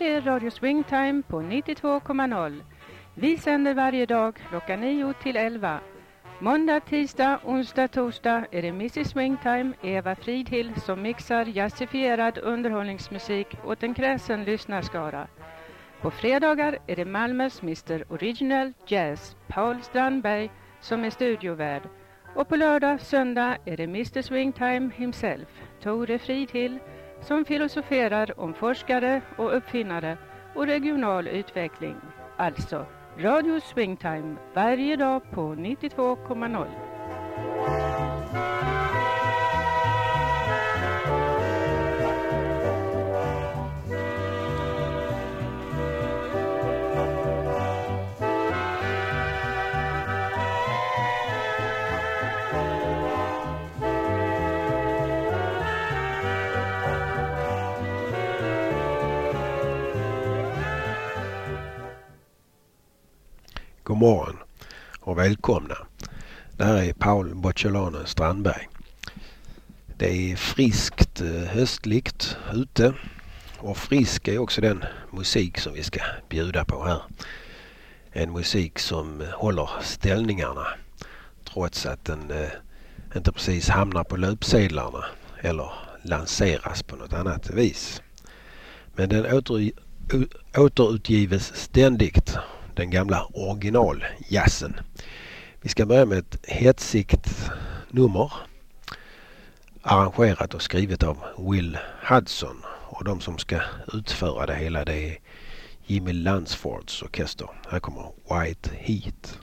är Radio Swingtime på 92,0. Vi sänder varje dag klockan 9 till 11. Måndag, tisdag, onsdag, torsdag är det Mrs. Swingtime, Eva Fridhill, som mixar jazzifierad underhållningsmusik åt en kräsen lyssnarskara. På fredagar är det Malmös Mr. Original Jazz, Paul Strandberg, som är studiovärd. Och på lördag, söndag är det Mr. Swingtime himself, Tore Fridhill, som filosoferar om forskare och uppfinnare och regional utveckling. Alltså Radio Swingtime varje dag på 92,0. God morgon och välkomna. Det här är Paul Bocciolano Strandberg. Det är friskt höstligt ute och frisk är också den musik som vi ska bjuda på här. En musik som håller ställningarna trots att den inte precis hamnar på löpsedlarna eller lanseras på något annat vis. Men den återutgives ständigt, den gamla originaljazzen. Vi ska börja med ett hetsigt nummer arrangerat och skrivet av Will Hudson, och de som ska utföra det hela, det är Jimmy Lunceford's orkester. Här kommer White Heat.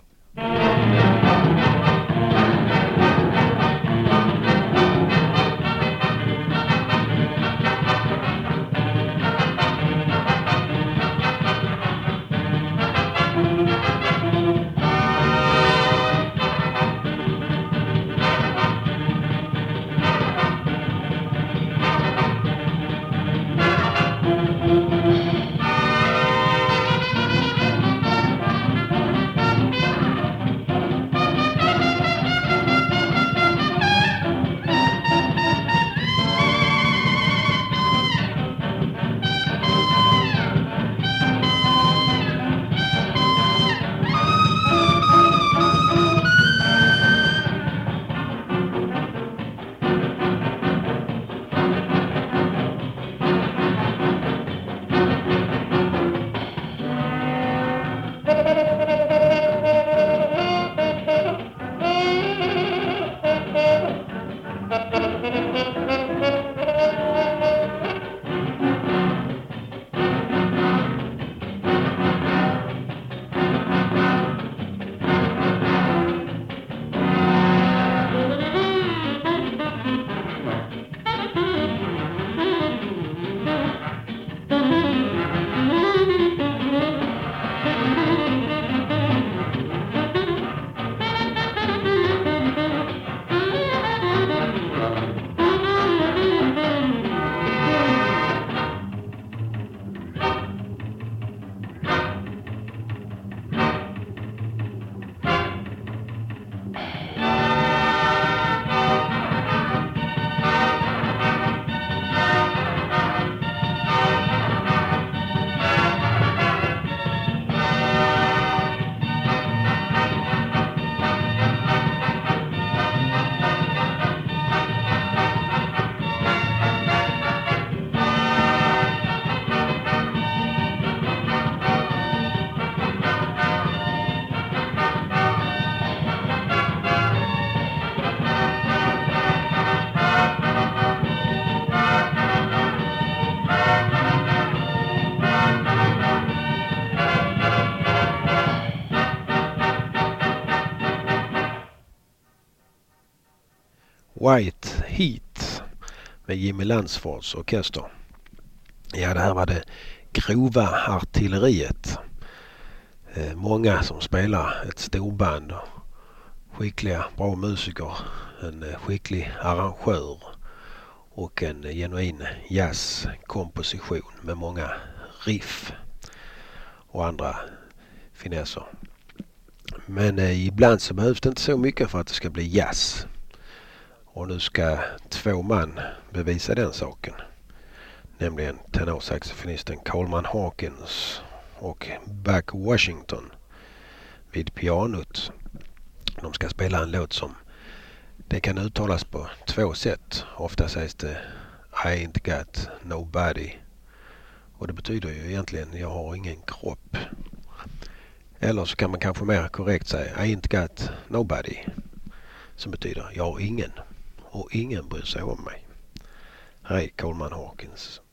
White Heat med Jimmy Lunceford's orkester. Ja, det här var det grova artilleriet. Många som spelar ett storband, skickliga, bra musiker, en skicklig arrangör och en genuin jazzkomposition med många riff och andra finesser. Men ibland så behövs det inte så mycket för att det ska bli jazz. Och nu ska två man bevisa den saken. nämligen tenorsaxofonisten Coleman Hawkins och Buck Washington vid pianot. De ska spela en låt som det kan uttalas på 2 sätt. Ofta sägs det I ain't got nobody. Och det betyder ju egentligen jag har ingen kropp. Eller så kan man kanske mer korrekt säga I ain't got nobody. Som betyder jag har ingen. Och ingen bryr sig om mig. Här är Coleman Hawkins.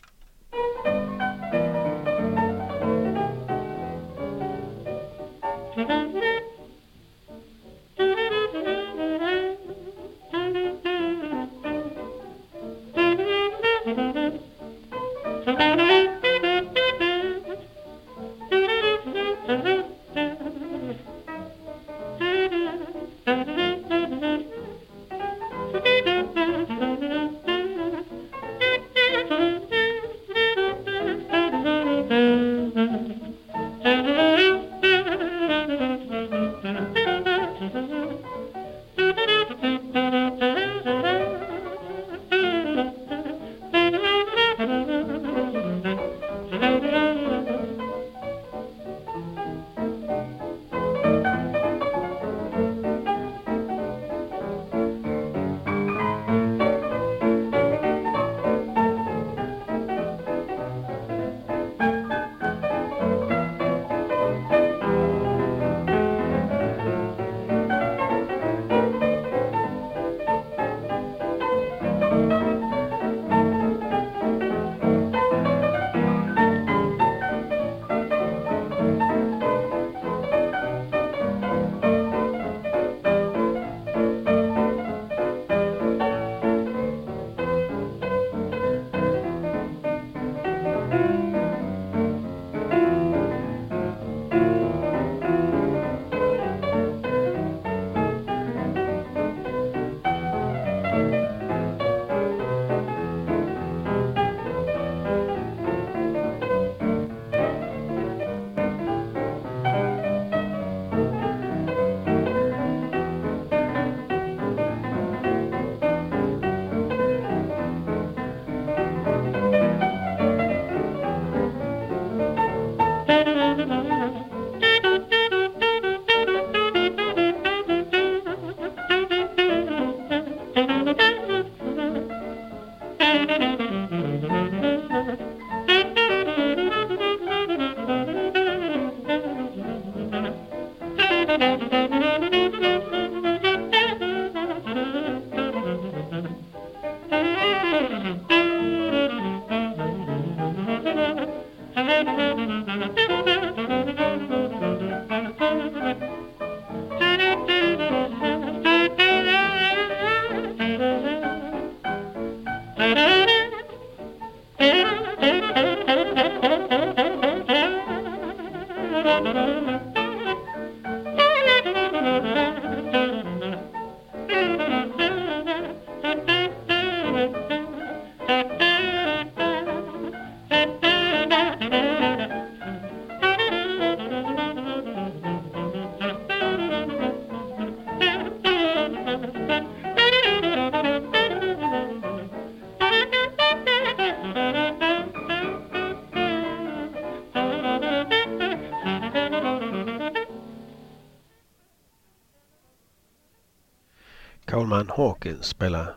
Coleman Hawkins spelar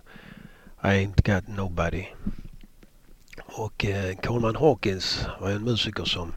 I ain't got nobody. Och Coleman Hawkins var en musiker som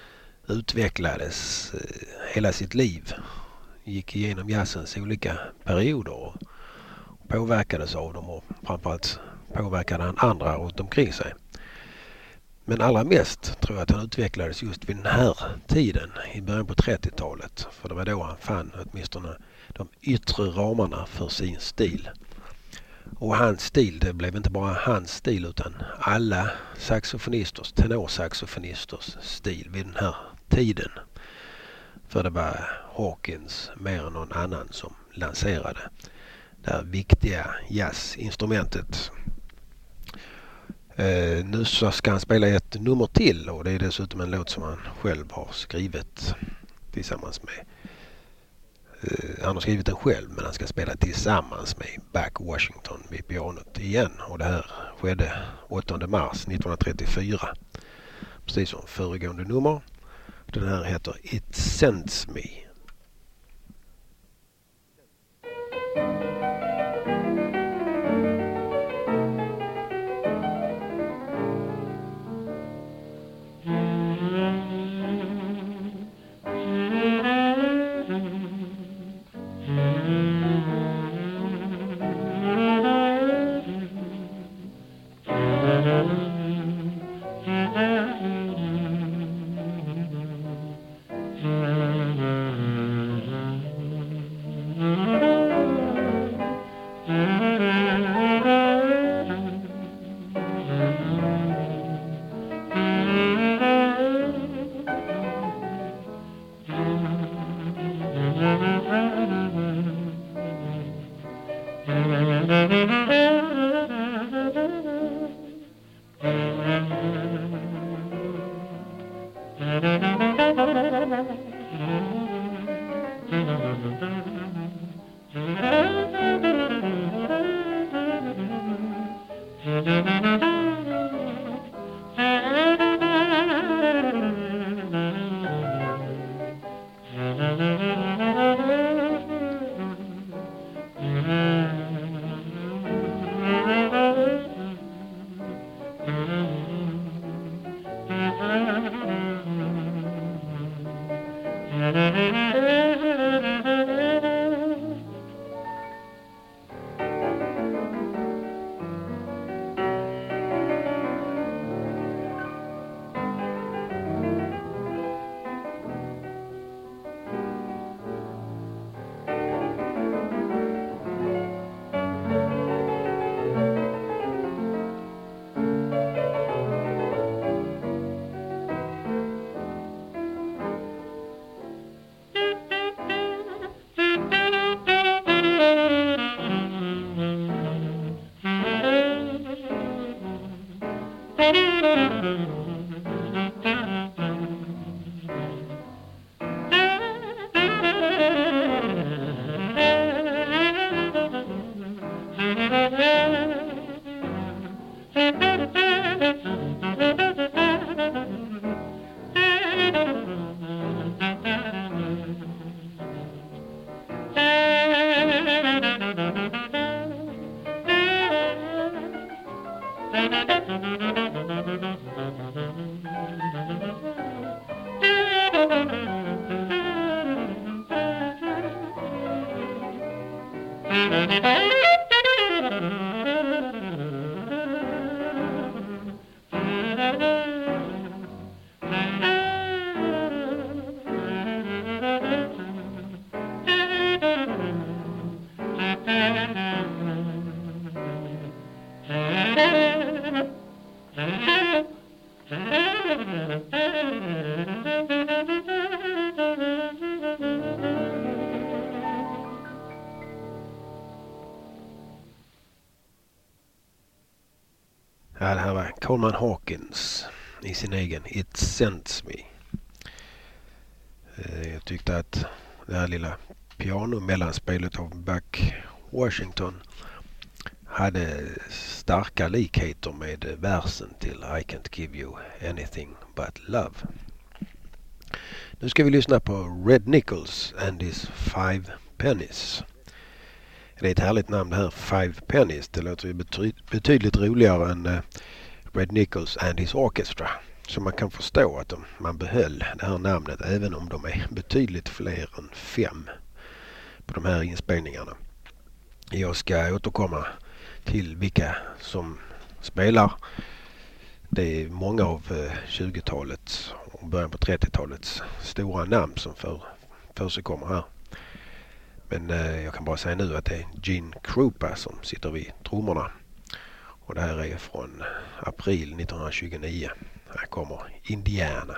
utvecklades hela sitt liv. Gick igenom jazzens olika perioder och påverkades av dem och framförallt påverkade han andra runt omkring sig. Men allra mest tror jag att han utvecklades just vid den här tiden i början på 30-talet. För det var då han fann åtminstone de yttre ramarna för sin stil. Och hans stil, det blev inte bara hans stil utan alla saxofonisters, tenorsaxofonisters stil vid den här tiden. För det var Hawkins mer än någon annan som lanserade det här viktiga jazzinstrumentet. Nu så ska han spela ett nummer till och det är dessutom en låt som han själv har skrivit tillsammans med Han har skrivit den själv, men han ska spela tillsammans med Buck Washington vid pianot igen. Och det här skedde 8 mars 1934. Precis som föregående nummer. Den här heter It Sends Me. Ja, det här var Coleman Hawkins i sin egen It Sends Me. Jag tyckte att det här lilla pianomellanspelet av Buck Washington hade starka likheter med versen till I Can't Give You Anything But Love. Nu ska vi lyssna på Red Nichols and his Five Pennies. Det är ett härligt namn det här, Five Pennies. Det låter ju betydligt roligare än Red Nichols and his Orchestra. Så man kan förstå att man behöll det här namnet även om de är betydligt fler än 5 på de här inspelningarna. Jag ska återkomma till vilka som spelar. Det är många av 20-talets och början på 30-talets stora namn som försigkommer här. Men jag kan bara säga nu att det är Gene Krupa som sitter vid trummorna. Och det här är från april 1929. Här kommer Indiana.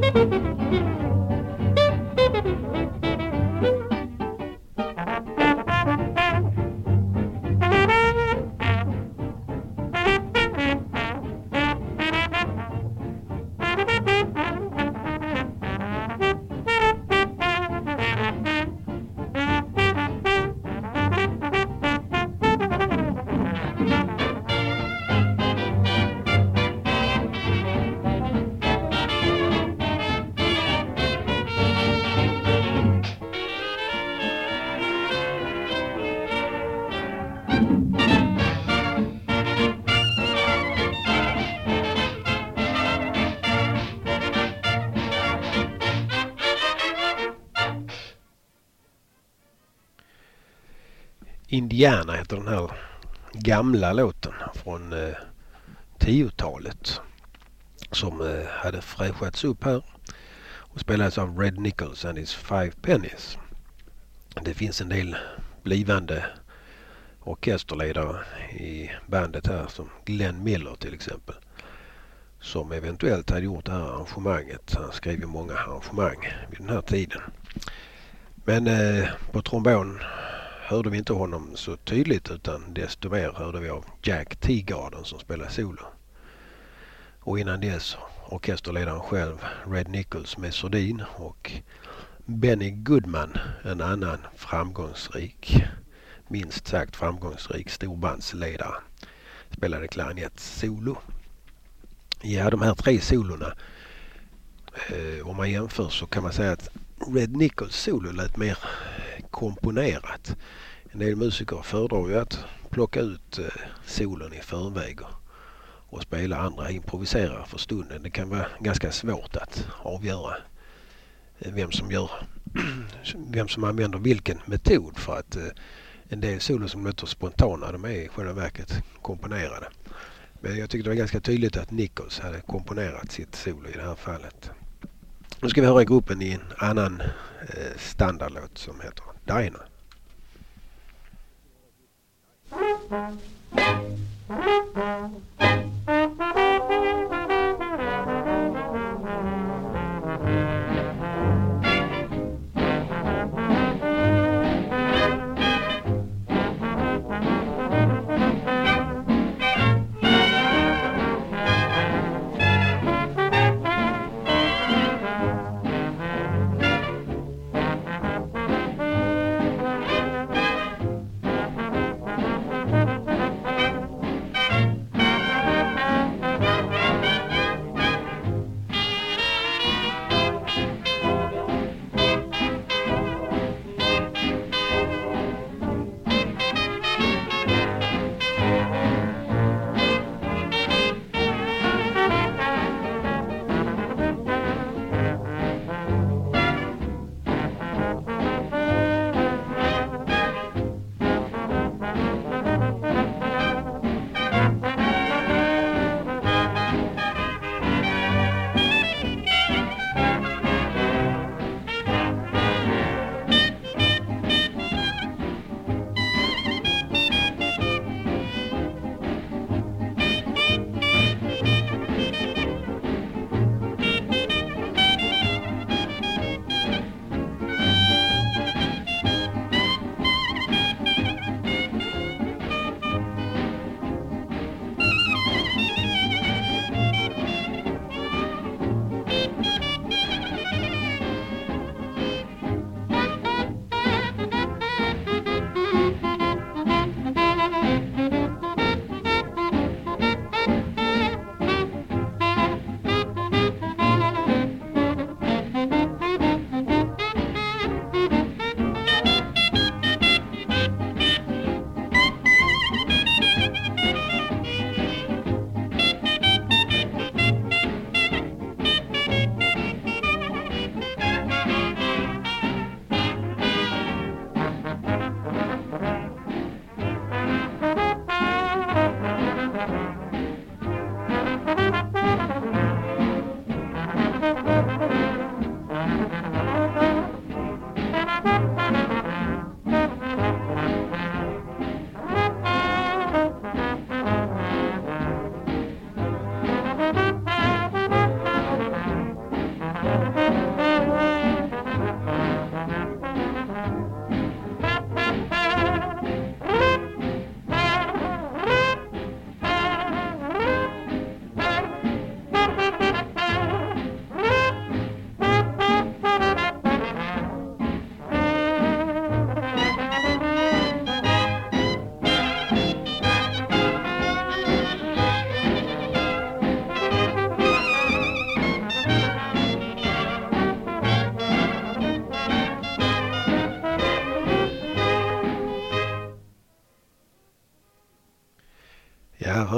Indiana heter den här gamla låten från 10-talet som hade fräschats upp här och spelades av Red Nichols and his Five Pennies. Det finns en del blivande orkesterledare i bandet här som Glenn Miller till exempel, som eventuellt hade gjort det här arrangemanget. Han skrev ju många arrangemang vid den här tiden. Men på trombon hörde vi inte honom så tydligt, utan desto mer hörde vi av Jack Teagarden som spelar solo. Och innan dess orkesterledaren själv, Red Nichols med sordin, och Benny Goodman, en annan framgångsrik, minst sagt framgångsrik storbandsledare, spelade klarinett solo. Ja, de här 3 solorna, om man jämför så kan man säga att Red Nichols solo lät mer komponerat. En del musiker föredrar ju att plocka ut solon i förväg och spela, andra improviserar för stunden. Det kan vara ganska svårt att avgöra vem som använder vilken metod, för att en del solon som låter spontana, de är i själva verket komponerade. Men jag tycker det var ganska tydligt att Nichols hade komponerat sitt solo i det här fallet. Nu ska vi höra gruppen i en annan standardlåt som heter Dinah.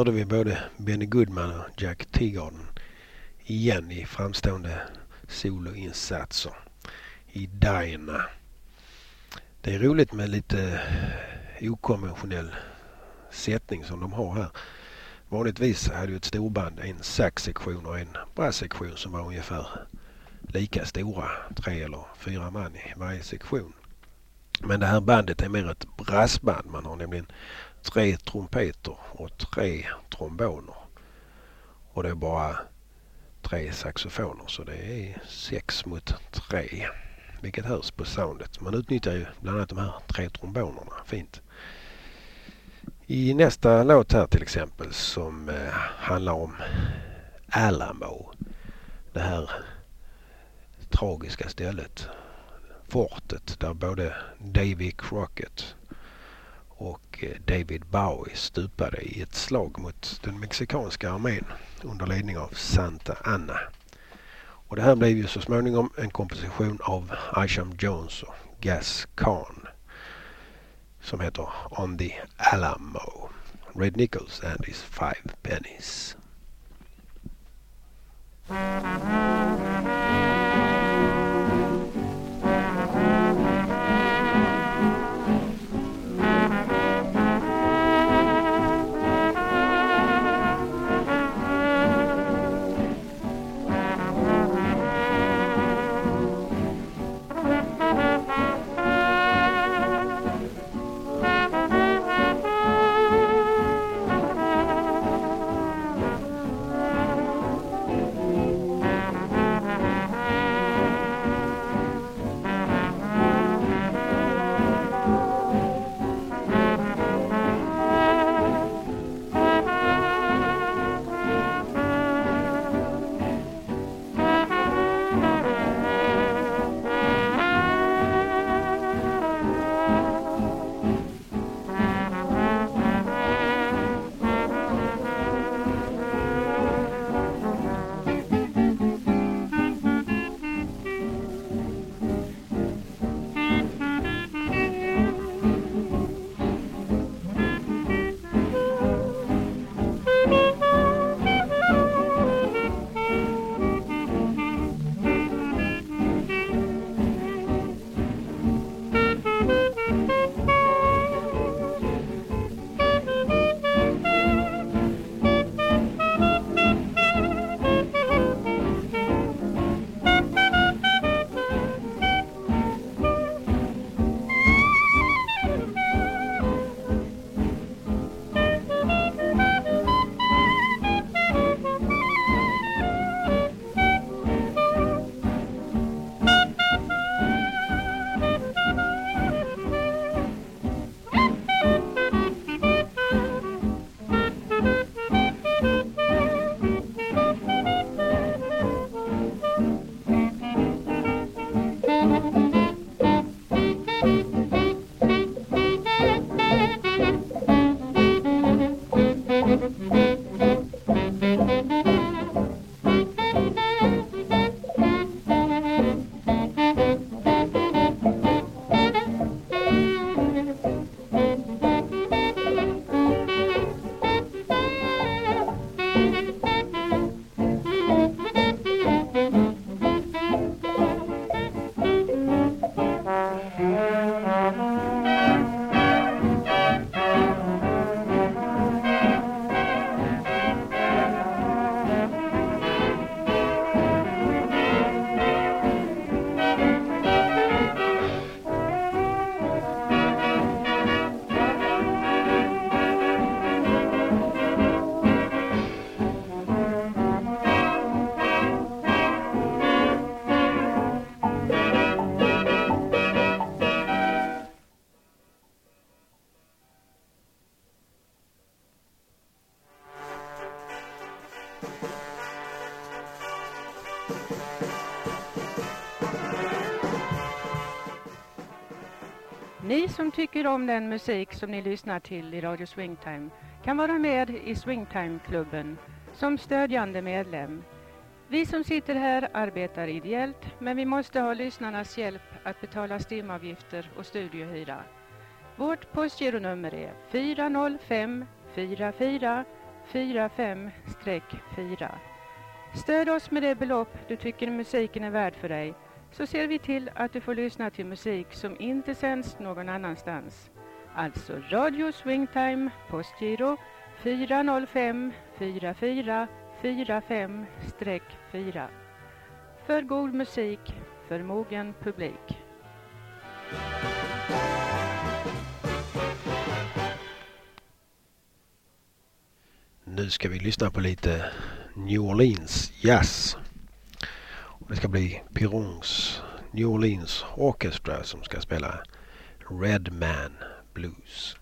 hörde vi både Benny Goodman och Jack Teagarden igen i framstående soloinsatser i Dinah. Det är roligt med lite okonventionell sättning som de har här. Vanligtvis hade ju ett storband en saxsektion och en brasssektion som var ungefär lika stora, 3 eller 4 man i varje sektion. Men det här bandet är mer ett brassband. Man har nämligen 3 trumpeter och 3 tromboner. Och det är bara 3 saxofoner, så det är 6 mot 3. Vilket hörs på soundet. Man utnyttjar ju bland annat de här 3 trombonerna fint. I nästa låt här till exempel som handlar om Alamo. Det här tragiska stället. Fortet där både Davy Crockett och David Bowie stupade i ett slag mot den mexikanska armén under ledning av Santa Anna. Och det här blev ju så småningom en komposition av Isham Jones och Gas Kahn som heter On the Alamo. Red Nichols and his 5 pennies. Ni som tycker om den musik som ni lyssnar till i Radio Swingtime kan vara med i Swingtime-klubben som stödjande medlem. Vi som sitter här arbetar ideellt, men vi måste ha lyssnarnas hjälp att betala stimavgifter och studiohyra. Vårt postgironummer är 40544 45-4. Stöd oss med det belopp du tycker musiken är värd för dig, så ser vi till att du får lyssna till musik som inte sänds någon annanstans. Alltså Radio Swingtime, postgiro 4054445-4. För god musik, för mogen publik. Nu ska vi lyssna på lite New Orleans jazz. Och det ska bli Pirons New Orleans Orchestra som ska spela Red Man Blues.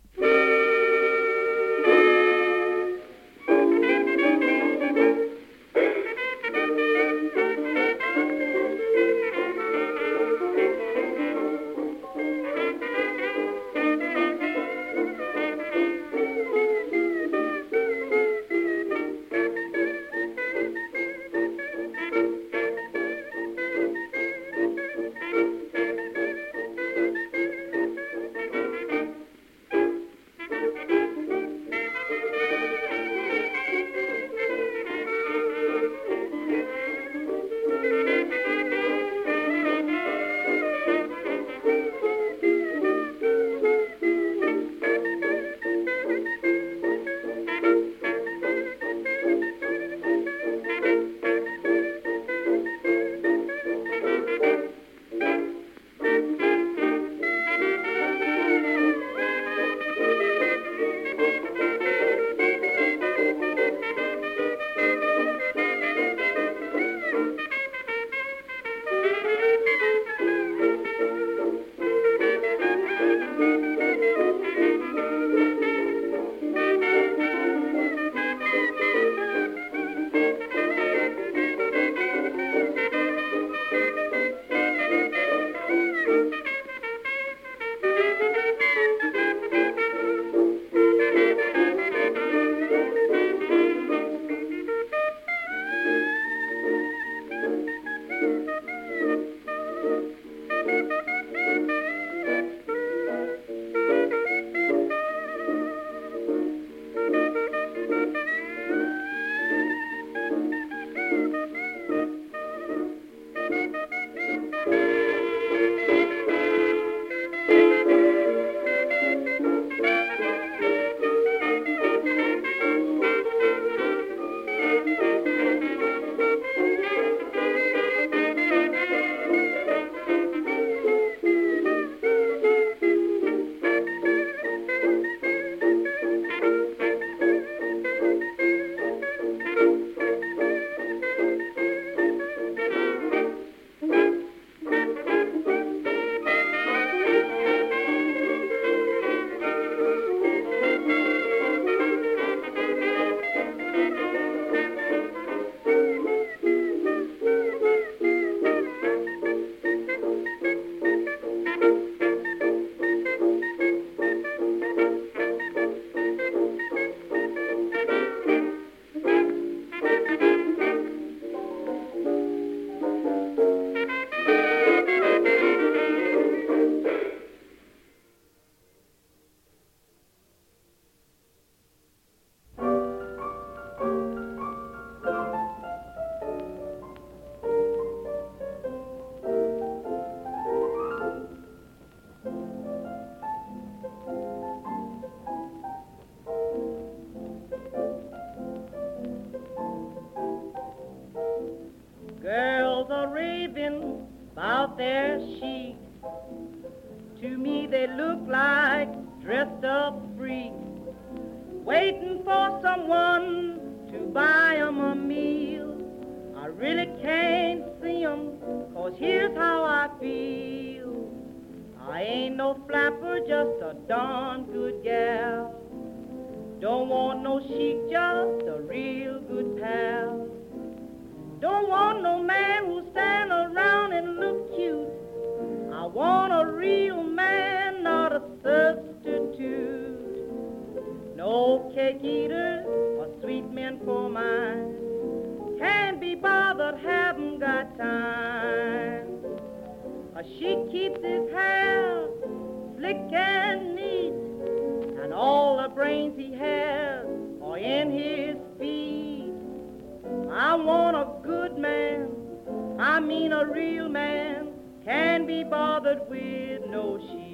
about their chic. To me they look like dressed up freaks, waiting for someone to buy 'em a meal. I really can't see 'em, 'cause here's how I feel. I ain't no flapper, just a darn good gal. Don't want no chic, just a real good pal. Don't want no man who stand around and look cute. I want a real man, not a substitute. No cake eaters or sweet men for mine. Can't be bothered, haven't got time. She keeps his hair slick and neat, and all the brains he has are in his feet. I want a good man, I mean a real man, can't be bothered with no sheep.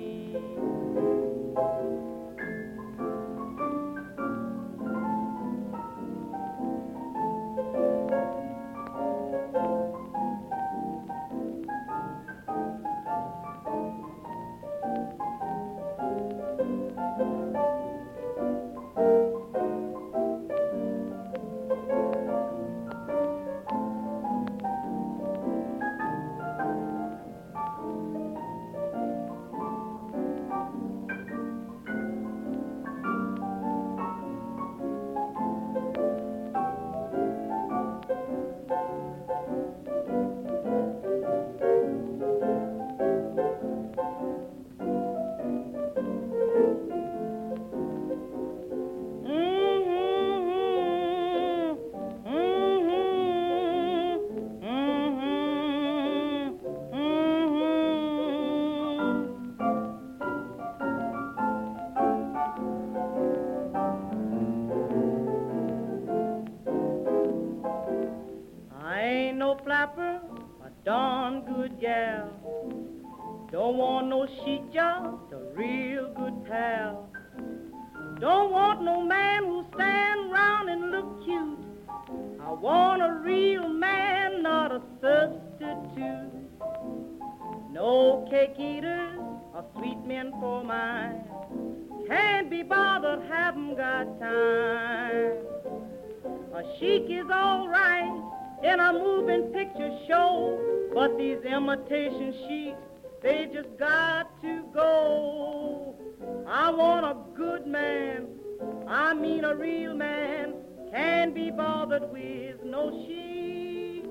Flapper, a darn good gal. Don't want no sheet job, a real good pal. Don't want no man who stand round and look cute. I want a real man, not a substitute. No cake eaters or sweet men for mine. Can't be bothered, haven't got time. A chic is all right in a moving picture show, but these imitation sheets, they just got to go. I want a good man, I mean a real man, can't be bothered with no sheep.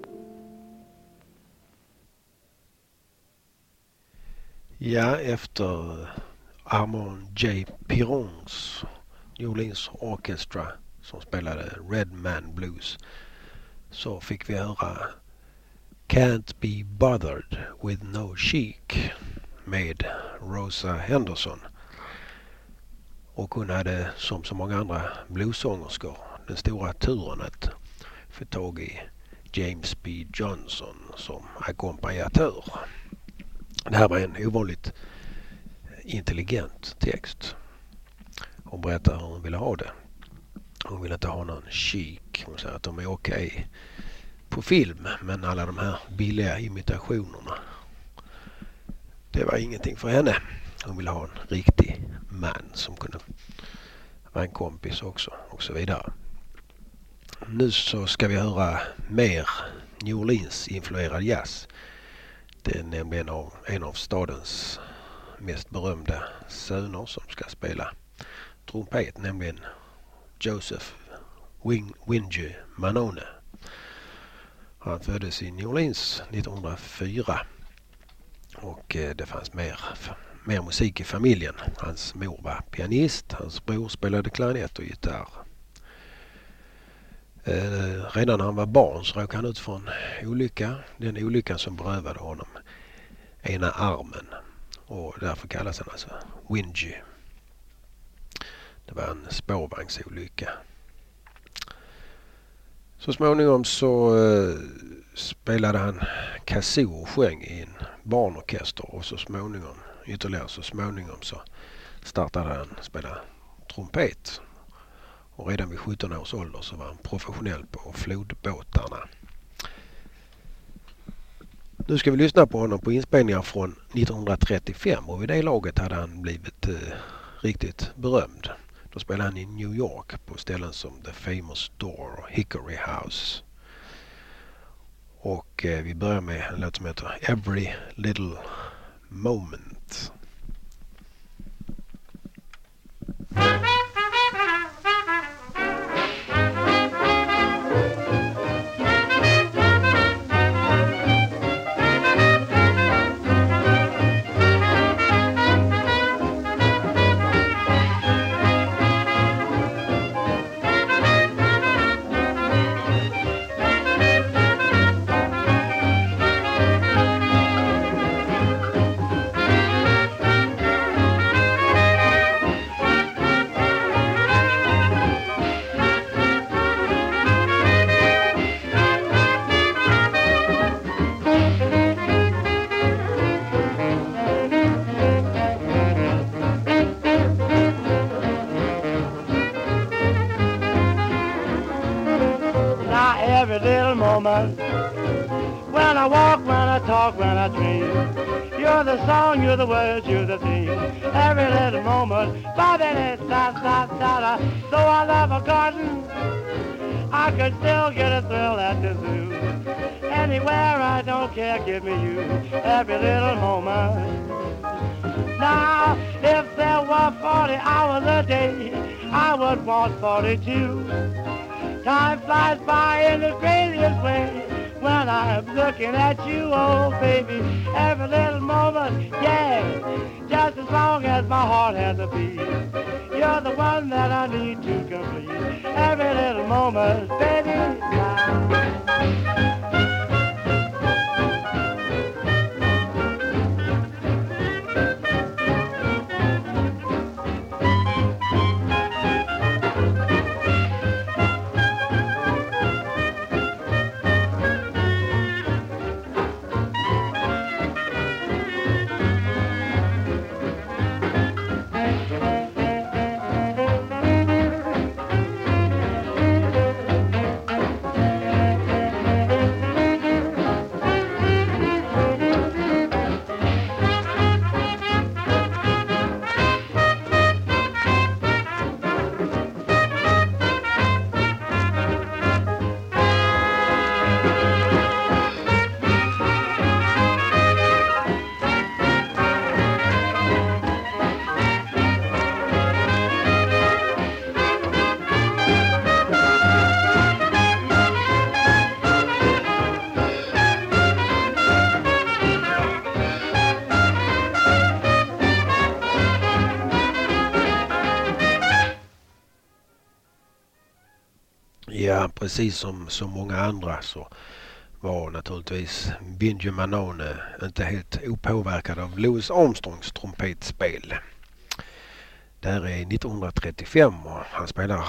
Ja, efter Armand J. Pirons New Orleans Orchestra som spelade Red Man Blues, så fick vi höra Can't Be Bothered With No Chic med Rosa Henderson. Och hon hade, som så många andra bluesångerskor, den stora turen att få tag i James B. Johnson som ackompanjatör. Det här var en ovanligt intelligent text. Hon berättar hur hon ville ha det. Hon vill inte ha någon chic. Hon säger att de är okej på film, men alla de här billiga imitationerna, det var ingenting för henne. Hon ville ha en riktig man som kunde vara en kompis också och så vidare. Nu så ska vi höra mer New Orleans-influerad jazz. Det är nämligen en av stadens mest berömda söner som ska spela trumpet, nämligen Joseph Wingy Manone. Han föddes i New Orleans 1904 och det fanns mer musik i familjen. Hans mor var pianist, hans bror spelade klarinett och gitarr. Redan när han var barn så råkade han ut för en olycka. Den olyckan som berövade honom ena armen, och därför kallas han alltså Wingy. Det var en spårvagnsolycka. Så småningom så spelade han kazoo och sjöng i en barnorkester, och så småningom så startade han spela trumpet. Och redan vid 17 års ålder så var han professionell på flodbåtarna. Nu ska vi lyssna på honom på inspelningar från 1935, och vid det laget hade han blivit riktigt berömd. Då spelade han i New York på ställen som The Famous Door och Hickory House. Och vi börjar med en låt som heter Every Little Moment. walk, when I talk, when I dream. You're the song, you're the words, you're the theme. Every little moment, ba-da-da-da-da-da-da. Though I love a garden, I could still get a thrill at the zoo. Anywhere, I don't care, give me you. Every little moment. Now, if there were 40 hours a day, I would want 42. Time flies by in the craziest way when I'm looking at you, oh baby. Every little moment, yeah, just as long as my heart has a beat. You're the one that I need to complete. Every little moment, baby. Ja, precis som så många andra så var naturligtvis Binjo Manone inte helt opåverkad av Louis Armstrongs trumpetspel. Det här är 1935 och han spelar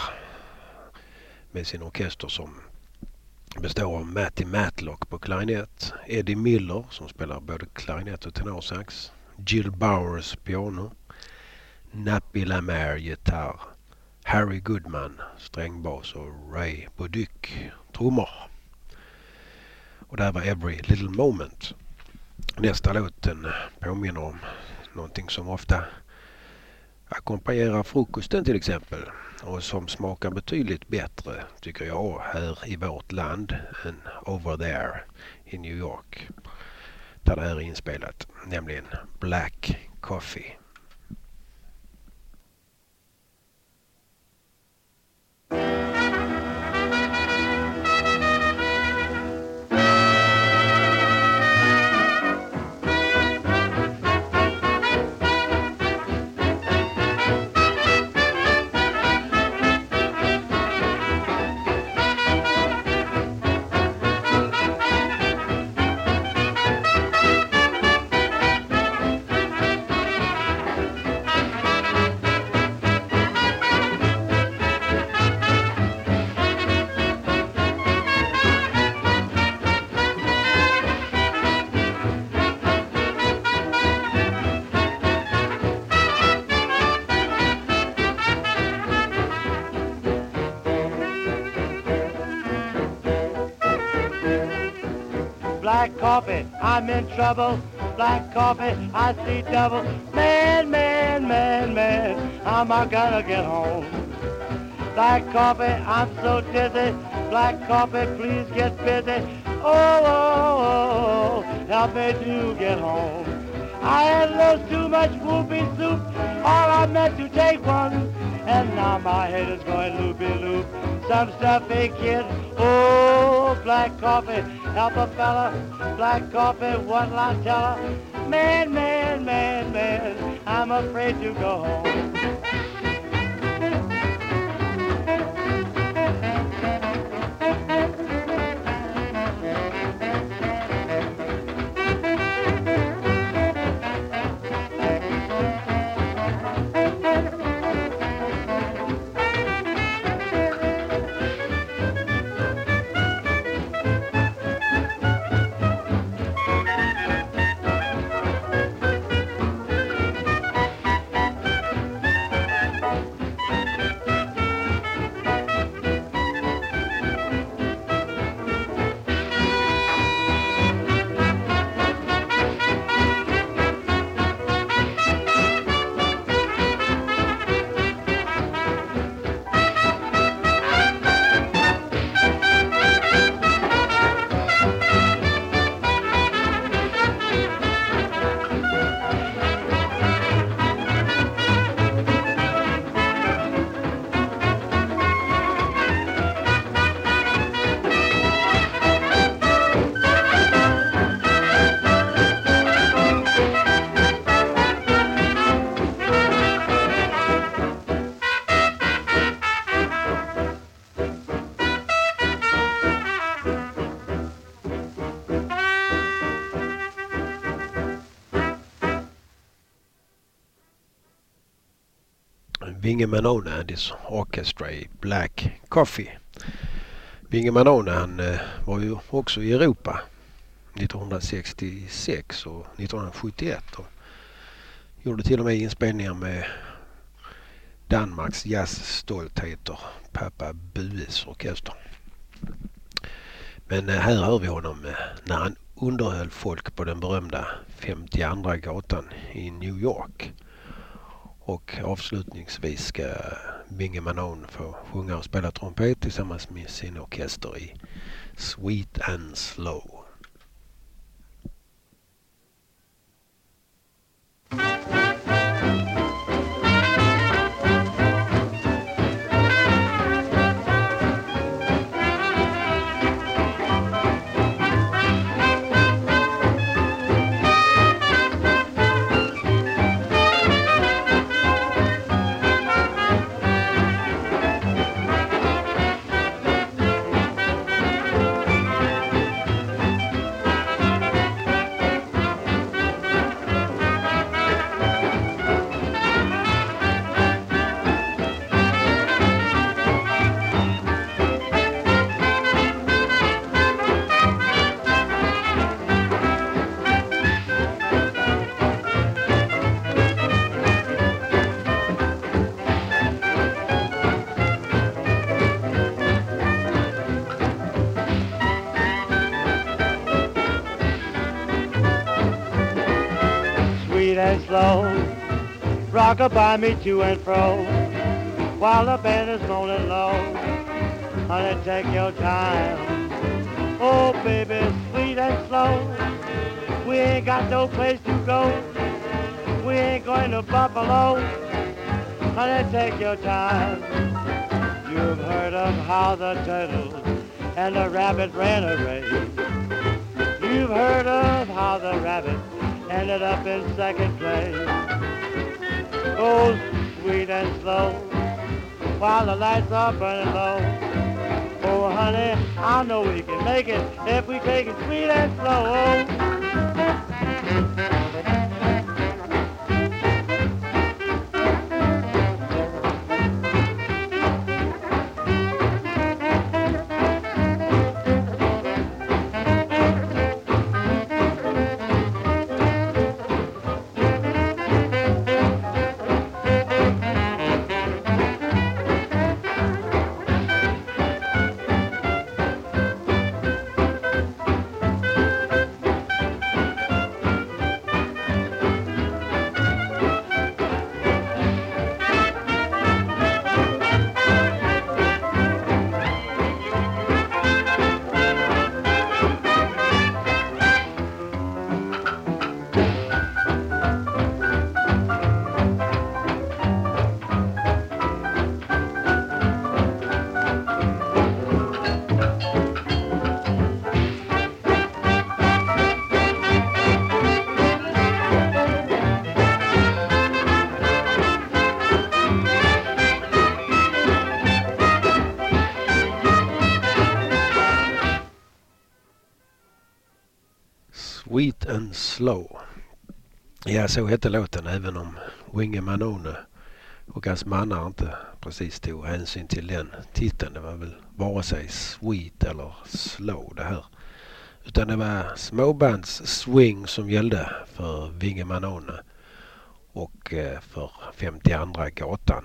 med sin orkester som består av Matty Matlock på klarinett, Eddie Miller som spelar både klarinett och tenorsax, Jill Bowers piano, Nappy Lamare gitarr, Harry Goodman strängbas och Ray Boduc trummor. Och där var Every Little Moment. Nästa låten påminner om någonting som ofta ackompanjerar frukosten till exempel och som smakar betydligt bättre tycker jag här i vårt land än Over There i New York där det här är inspelat, nämligen Black Coffee. Black coffee, I'm in trouble. Black coffee, I see double. Man, man, man, man, how am I gonna get home? Black coffee, I'm so dizzy. Black coffee, please get busy. Oh, oh, oh, help me to get home. I had a little too much whoopee soup, or I meant to take one, and now my head is going loopy-loop. Some stuff ain't kid. Oh, black coffee, help a fella. Black coffee, what'll I tell her? Man, man, man, man, I'm afraid to go home. Vinge Manone and his Orchestra i Black Coffee. Vinge Manone han var ju också i Europa 1966 och 1971 och gjorde till och med inspelningar med Danmarks jazzstoltheter Pappa Bues orkester. Men här hör vi honom när han underhöll folk på den berömda 52 gatan i New York. Och avslutningsvis ska Vinge Manone få sjunga och spela trumpet tillsammans med sin orkester i Sweet and Slow. And slow, rock-a-bye me to and fro, while the band is moaning low. Honey, take your time. Oh, baby, sweet and slow. We ain't got no place to go. We ain't going to Buffalo. Honey, take your time. You've heard of how the turtle and the rabbit ran a race. You've heard of how the rabbit ended up in second place. Oh, sweet and slow, while the lights are burning low. Oh, honey, I know we can make it if we take it sweet and slow. Sweet and Slow. Ja, så hette låten, även om Vinge Manone och hans mannar inte precis tog hänsyn till den titeln. Det var väl vare sig sweet eller slow det här. Utan det var småbands swing som gällde för Vinge Manone och för 52 gatan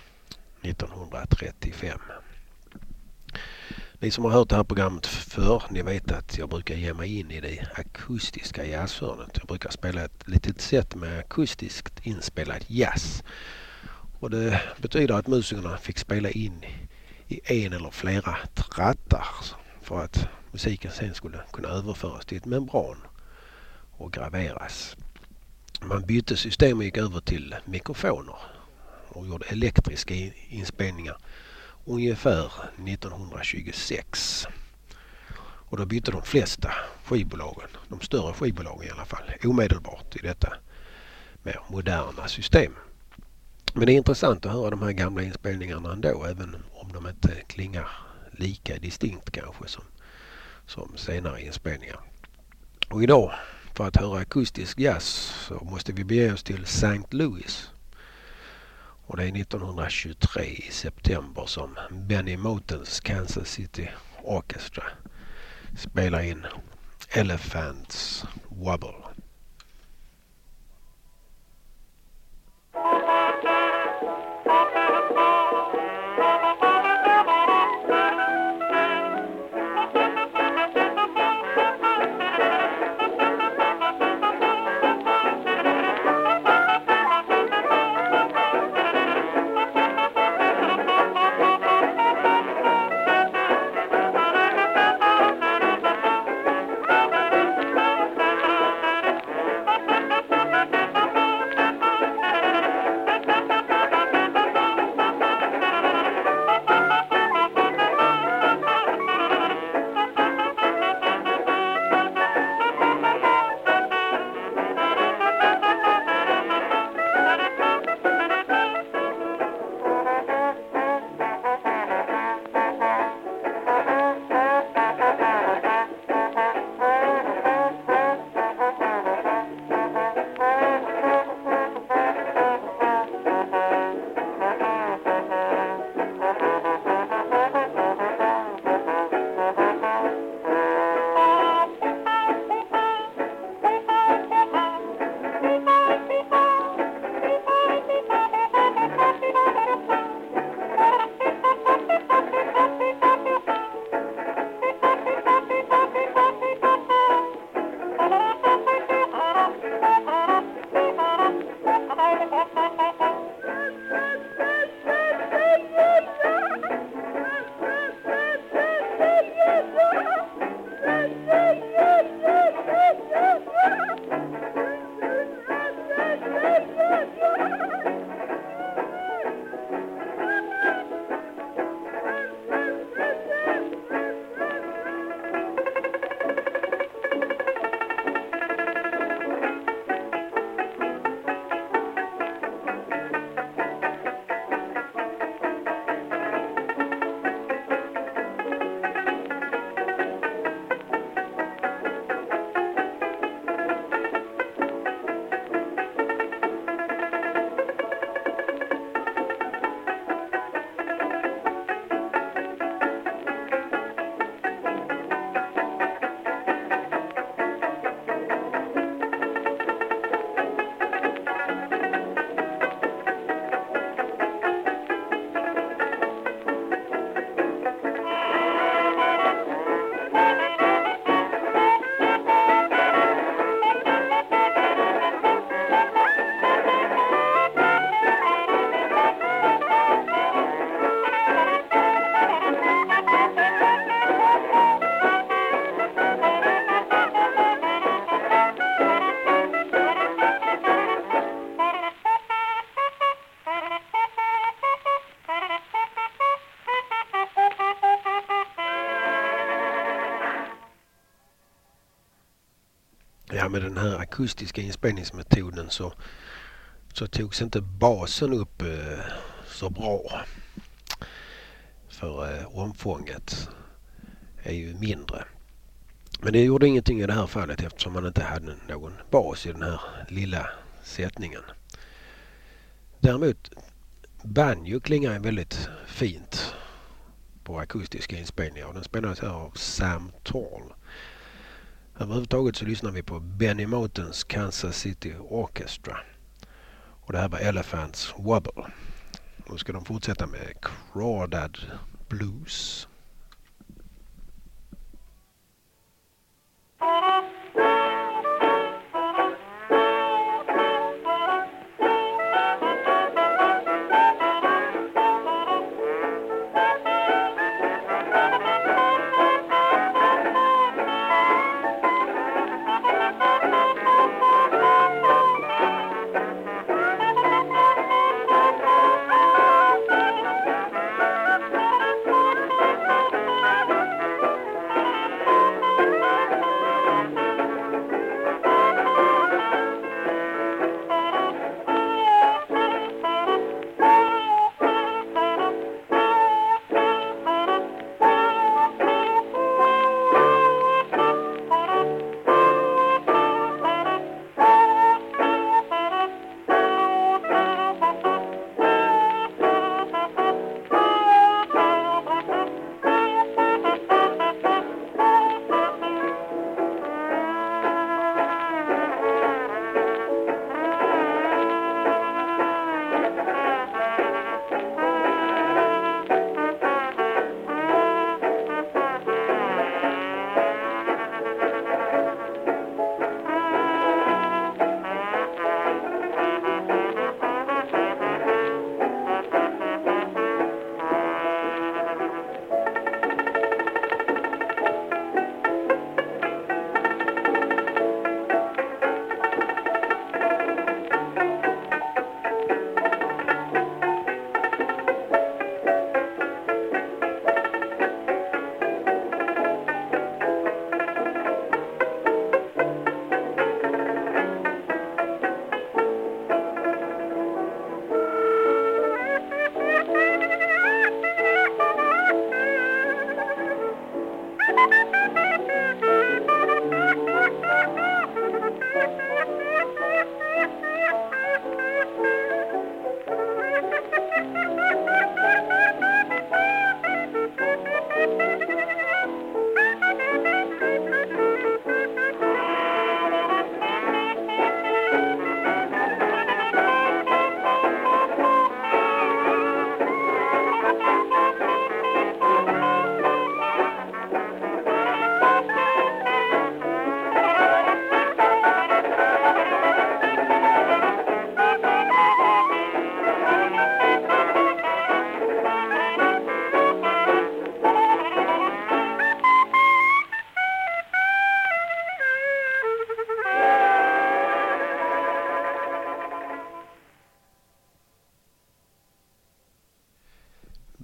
1935. Ni som har hört det här programmet för, ni vet att jag brukar ge mig in i det akustiska jazzhörnet. Jag brukar spela ett litet set med akustiskt inspelad jazz. Och det betyder att musikerna fick spela in i en eller flera trattar för att musiken sen skulle kunna överföras till ett membran och graveras. Man bytte system och gick över till mikrofoner och gjorde elektriska inspelningar ungefär 1926. Och då bytte de flesta skivbolagen, de större skivbolagen i alla fall, omedelbart i detta mer moderna system. Men det är intressant att höra de här gamla inspelningarna ändå, även om de inte klingar lika distinkt kanske som senare inspelningar. Och idag, för att höra akustisk jazz, så måste vi bege oss till St. Louis. Och det är 1923 i september som Benny Motens Kansas City Orchestra spelar in Elephants Wobble. Ja, med den här akustiska inspelningsmetoden så togs inte basen upp så bra. För omfånget är ju mindre. Men det gjorde ingenting i det här fallet eftersom man inte hade någon bas i den här lilla sättningen. Däremot banjo klingar väldigt fint på akustiska inspelningar. Den spelades här av Sam Torl. Överhuvudtaget så lyssnar vi på Benny Motens Kansas City Orchestra. Och det här var Elephants Wobble. Nu ska de fortsätta med Crawdad Blues.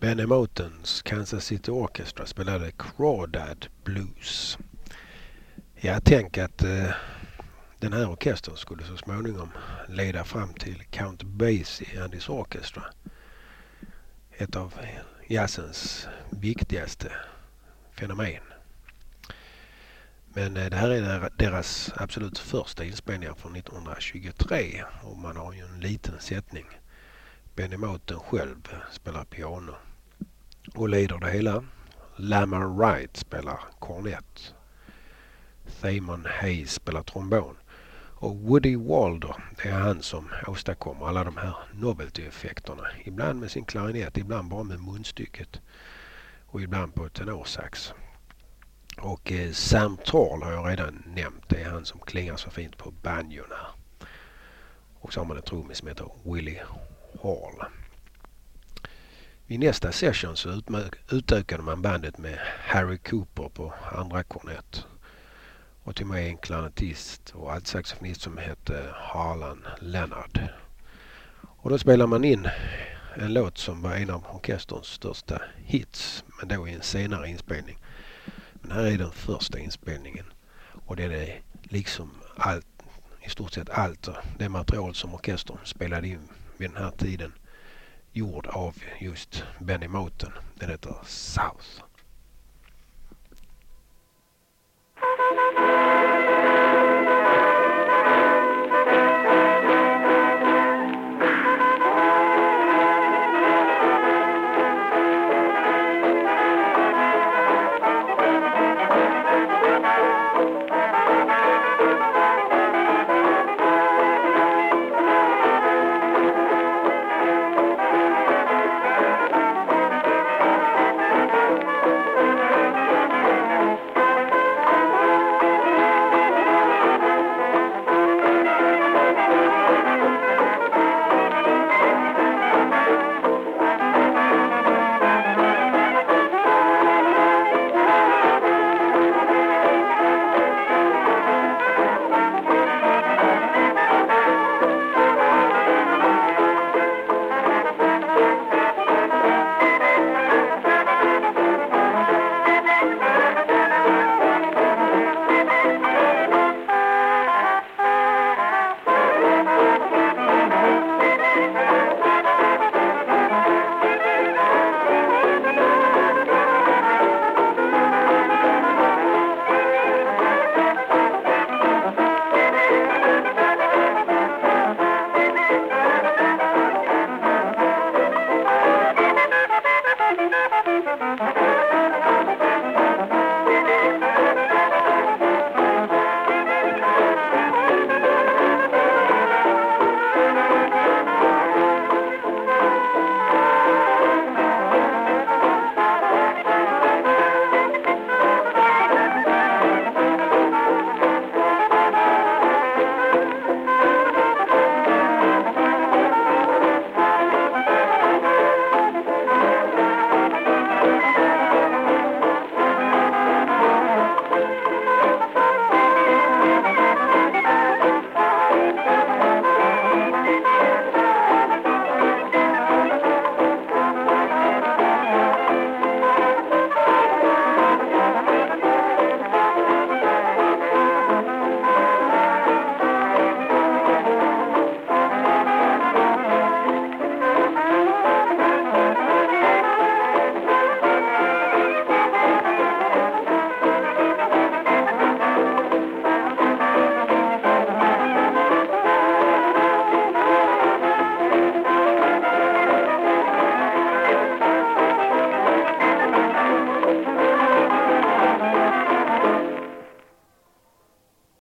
Benny Motons Kansas City Orchestra spelade Crawdad Blues. Jag tänker att den här orkestern skulle så småningom leda fram till Count Basie and his Orchestra. Ett av jazzens viktigaste fenomen. Men det här är deras absolut första inspelningar från 1923 och man har ju en liten sättning. Benny Moten själv spelar piano och leder det hela. Lamar Wright spelar kornett. Thamon Hayes spelar trombon. Och Woody Walder, det är han som åstadkommer alla de här novelty-effekterna. Ibland med sin klarinett, ibland bara med munstycket och ibland på tenorsax. Och Sam Tarl har jag redan nämnt. Det är han som klingar så fint på banjon här. Och så har man en trummis som heter Willie Hall. Vid nästa session så utökade man bandet med Harry Cooper på andra kornett. Och till mig en klarinettist och altsaxofonist som hette Harlan Leonard. Och då spelar man in en låt som var en av orkesterns största hits, men då i en senare inspelning. Men här är den första inspelningen och det är liksom allt, i stort sett allt det material som orkestern spelade in vid den här tiden gjord av just Benny Moten. Den heter South.